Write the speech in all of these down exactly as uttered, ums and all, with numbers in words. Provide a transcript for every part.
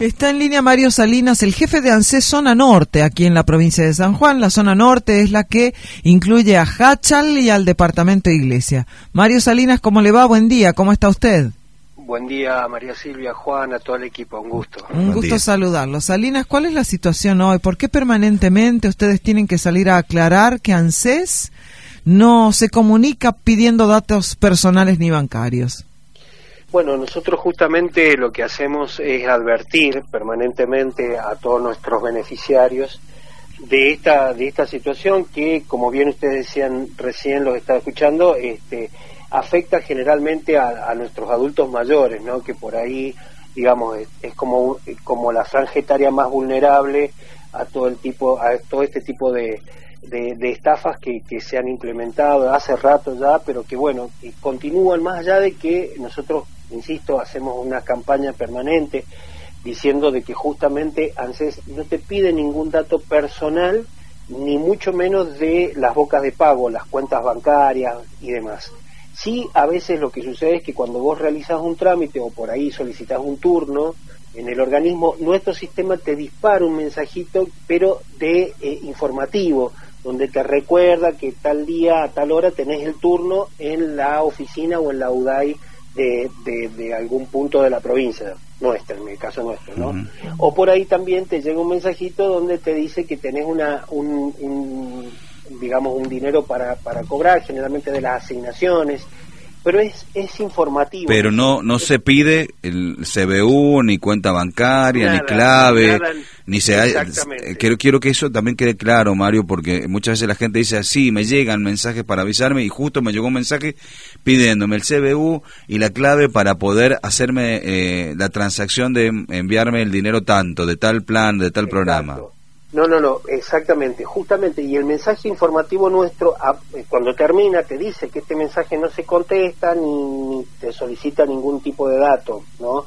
Está en línea Mario Salinas, el jefe de ANSES Zona Norte, aquí en la provincia de San Juan. La Zona Norte es la que incluye a Jáchal y al departamento de Iglesia. Mario Salinas, ¿cómo le va? Buen día, ¿cómo está usted? Buen día, María Silvia, Juan, a todo el equipo, un gusto. Un Buen gusto día. Saludarlo. Salinas, ¿cuál es la situación hoy? ¿Por qué permanentemente ustedes tienen que salir a aclarar que ANSES no se comunica pidiendo datos personales ni bancarios? Bueno, nosotros justamente lo que hacemos es advertir permanentemente a todos nuestros beneficiarios de esta de esta situación que, como bien ustedes decían recién, los estaba escuchando, este, afecta generalmente a, a nuestros adultos mayores, ¿no? Que por ahí, digamos, es, es como como la franja etaria más vulnerable a todo el tipo a todo este tipo de De, de estafas que, que se han implementado hace rato ya, pero que bueno, que continúan, más allá de que nosotros, insisto, hacemos una campaña permanente diciendo de que justamente ANSES no te pide ningún dato personal, ni mucho menos de las bocas de pago, las cuentas bancarias y demás. Sí, a veces lo que sucede es que cuando vos realizás un trámite o por ahí solicitas un turno en el organismo, nuestro sistema te dispara un mensajito, pero de eh, informativo, donde te recuerda que tal día a tal hora tenés el turno en la oficina o en la U D A I de, de, de algún punto de la provincia nuestra, en el caso nuestro, ¿no? Uh-huh. O por ahí también te llega un mensajito donde te dice que tenés una un, un digamos un dinero para para cobrar, generalmente de las asignaciones, pero es es informativo. Pero no no se pide el C B U, ni cuenta bancaria, nada, ni clave, nada, ni se ha, quiero quiero que eso también quede claro, Mario, porque muchas veces la gente dice así, me llegan mensajes para avisarme y justo me llegó un mensaje pidiéndome el C B U y la clave para poder hacerme eh, la transacción de enviarme el dinero tanto, de tal plan, de tal Exacto. programa. No, no, no, exactamente, justamente, y el mensaje informativo nuestro, cuando termina, te dice que este mensaje no se contesta ni te solicita ningún tipo de dato, ¿no?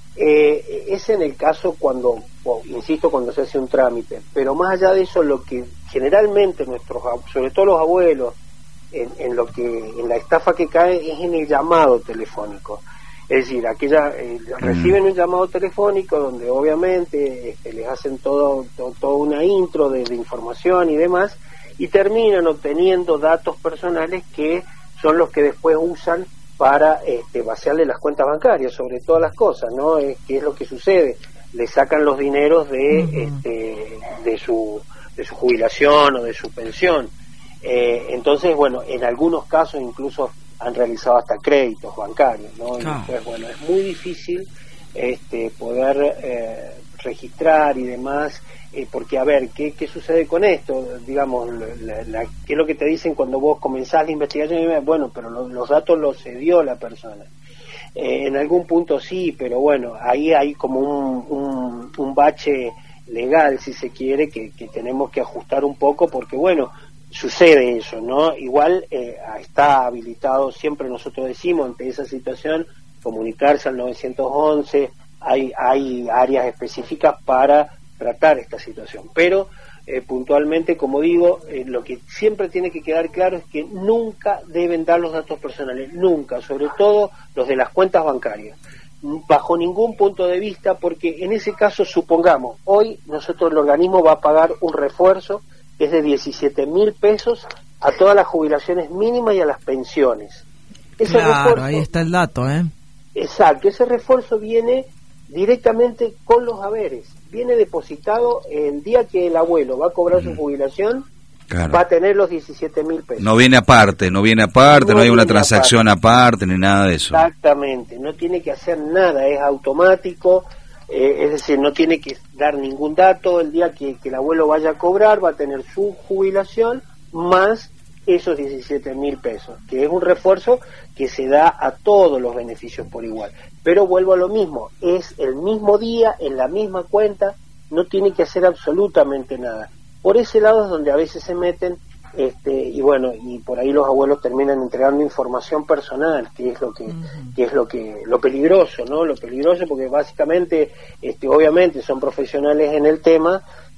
Eh, es en el caso cuando, oh, insisto, cuando se hace un trámite, pero más allá de eso, lo que generalmente nuestros, sobre todo los abuelos, en, en lo que, en la estafa que cae es en el llamado telefónico. Es decir, aquella eh, reciben un llamado telefónico donde obviamente este, les hacen todo, todo toda una intro de, de información y demás, y terminan obteniendo datos personales que son los que después usan para este, vaciarle las cuentas bancarias, sobre todas las cosas, ¿no? Es que es lo que sucede, le sacan los dineros de uh-huh. este, de su de su jubilación o de su pensión. Eh, entonces, bueno, en algunos casos incluso han realizado hasta créditos bancarios, ¿no? Y después, bueno, es muy difícil este, poder eh, registrar y demás, eh, porque, a ver, ¿qué, ¿qué sucede con esto? Digamos, la, la, ¿qué es lo que te dicen cuando vos comenzás la investigación? Bueno, pero lo, los datos los cedió la persona. Eh, en algún punto sí, pero bueno, ahí hay como un, un, un bache legal, si se quiere, que, que tenemos que ajustar un poco, porque, bueno, sucede eso, ¿no? Igual eh, está habilitado, siempre nosotros decimos ante esa situación, comunicarse al nueve once, hay hay áreas específicas para tratar esta situación, pero eh, puntualmente, como digo, eh, lo que siempre tiene que quedar claro es que nunca deben dar los datos personales, nunca, sobre todo los de las cuentas bancarias, bajo ningún punto de vista, porque en ese caso, supongamos, hoy nosotros el organismo va a pagar un refuerzo es de diecisiete mil pesos a todas las jubilaciones mínimas y a las pensiones. Ese claro, refuerzo, ahí está el dato, ¿eh? Exacto, ese refuerzo viene directamente con los haberes, viene depositado el día que el abuelo va a cobrar mm. su jubilación, claro. Va a tener los diecisiete mil pesos. No viene aparte, no viene aparte, no, no hay una transacción aparte. aparte, ni nada de eso. Exactamente, no tiene que hacer nada, es automático. Eh, es decir, no tiene que dar ningún dato, el día que, que el abuelo vaya a cobrar va a tener su jubilación más esos diecisiete mil pesos, que es un refuerzo que se da a todos los beneficios por igual. Pero vuelvo a lo mismo, es el mismo día, en la misma cuenta, no tiene que hacer absolutamente nada. Por ese lado es donde a veces se meten, este, y bueno, y por ahí los abuelos terminan entregando información personal, que es lo que, uh-huh. que es lo que, lo peligroso, ¿no? Lo peligroso porque básicamente, este, obviamente son profesionales en el tema,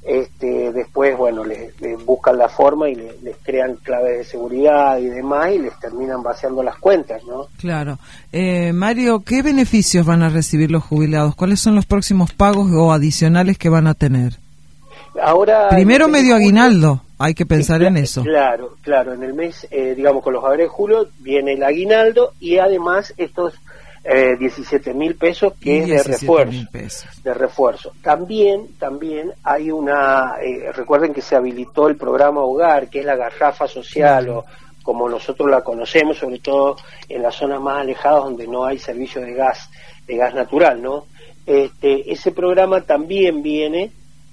este, después, bueno, les, les buscan la forma y les, les crean claves de seguridad y demás y les terminan vaciando las cuentas, ¿no? Claro. Eh, Mario, ¿qué beneficios van a recibir los jubilados? ¿Cuáles son los próximos pagos o adicionales que van a tener? Ahora, primero medio aguinaldo, hay que pensar sí, en eso. Claro, claro, en el mes, eh, digamos, con los haberes de julio viene el aguinaldo y además estos eh, diecisiete mil pesos que es de refuerzo, de refuerzo. También, también hay una, eh, recuerden que se habilitó el programa Hogar, que es la garrafa social, claro, o como nosotros la conocemos, sobre todo en las zonas más alejadas donde no hay servicio de gas, de gas natural, ¿no? Este, ese programa también viene,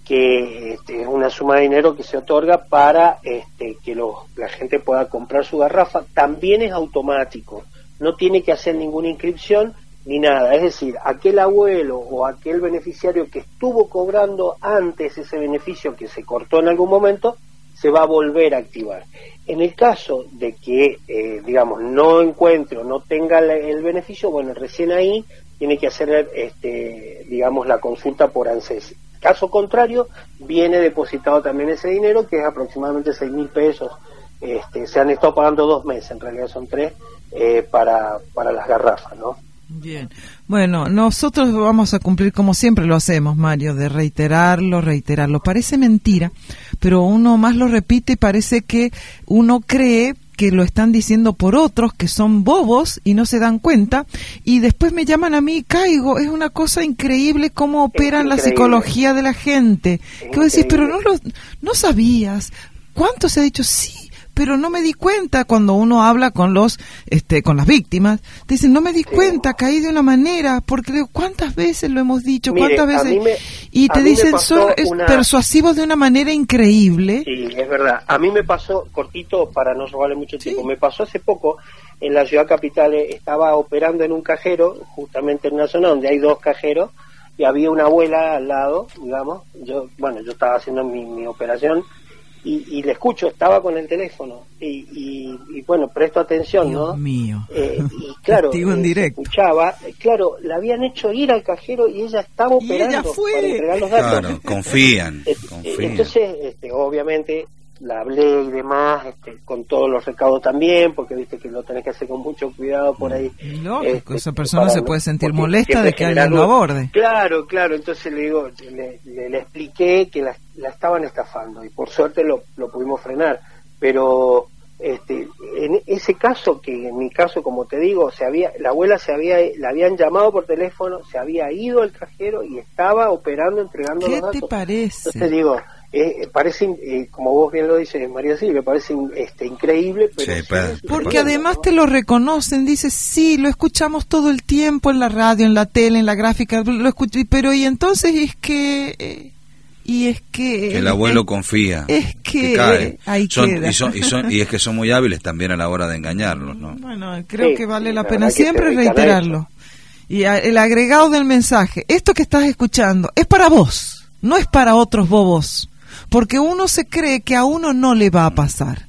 que este, es una suma de dinero que se otorga para este, que los, la gente pueda comprar su garrafa. También es automático, no tiene que hacer ninguna inscripción ni nada, es decir, aquel abuelo o aquel beneficiario que estuvo cobrando antes ese beneficio que se cortó en algún momento, se va a volver a activar. En el caso de que, eh, digamos, no encuentre o no tenga el beneficio, bueno, recién ahí tiene que hacer, este, digamos, la consulta por ANSES. Caso contrario, viene depositado también ese dinero, que es aproximadamente seis mil pesos. Este, se han estado pagando dos meses, en realidad son tres, eh, para, para las garrafas, ¿no? Bien. Bueno, nosotros vamos a cumplir como siempre lo hacemos, Mario, de reiterarlo, reiterarlo. Parece mentira, pero uno más lo repite y parece que uno cree que lo están diciendo por otros que son bobos y no se dan cuenta, y después me llaman a mí y caigo. Es una cosa increíble cómo operan la psicología de la gente. Que vos decís, pero no lo no sabías. ¿Cuánto se ha dicho? Sí, pero no me di cuenta. Cuando uno habla con los este con las víctimas, te dicen, no me di cuenta, caí de una manera, porque digo, ¿cuántas veces lo hemos dicho? Mire, ¿Cuántas veces? Me, y te dicen, son una... persuasivos de una manera increíble. Sí, es verdad. A mí me pasó, cortito, para no robarle mucho tiempo, ¿sí? Me pasó hace poco, en la ciudad capital, estaba operando en un cajero, justamente en una zona donde hay dos cajeros, y había una abuela al lado, digamos, yo, bueno, yo estaba haciendo mi, mi operación, Y, y le escucho, estaba con el teléfono y, y, y bueno, presto atención, Dios ¿no? mío. Eh, y claro, en eh, directo. escuchaba, eh, claro, la habían hecho ir al cajero y ella estaba y operando ella fue. para entregar los datos. Claro, confían, eh, confían. Entonces, este, obviamente, la hablé y demás, este, con todos los recaudos también, porque viste que lo tenés que hacer con mucho cuidado por ahí. Lógico, este, esa persona para, se puede sentir porque molesta de que alguien lo aborde. Claro, claro, entonces le digo, le, le, le expliqué que la, la estaban estafando y por suerte lo, lo pudimos frenar, pero este, en ese caso, que en mi caso, como te digo, se había, la abuela se había, la habían llamado por teléfono, se había ido al cajero y estaba operando, entregando los datos. ¿Qué te parece? Entonces digo, Eh, parece, eh, como vos bien lo dices, María Silvia, parece este, increíble, pero sí, sí, pero, sí, porque bueno, además ¿no? te lo reconocen, dices, sí, lo escuchamos todo el tiempo en la radio, en la tele, en la gráfica, lo escuché, pero y entonces es que eh, y es que el abuelo eh, confía, es que, que cae. Eh, ahí son, queda. y, son, y, son, y es que son muy hábiles también a la hora de engañarlos, ¿no? Bueno, creo sí, que vale sí, la la pena siempre reiterarlo. Y a, el agregado del mensaje, esto que estás escuchando es para vos, no es para otros bobos. Porque uno se cree que a uno no le va a pasar.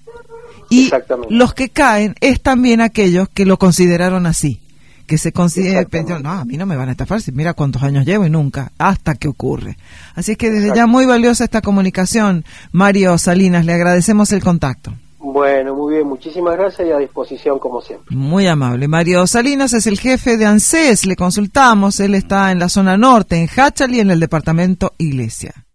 Y los que caen es también aquellos que lo consideraron así. Que se consideran, no, a mí no me van a estafar, si mira cuántos años llevo y nunca, hasta que ocurre. Así es que desde ya muy valiosa esta comunicación, Mario Salinas, le agradecemos el contacto. Bueno, muy bien, muchísimas gracias y a disposición como siempre. Muy amable. Mario Salinas es el jefe de ANSES, le consultamos, él está en la zona norte, en Háchal y en el departamento Iglesia.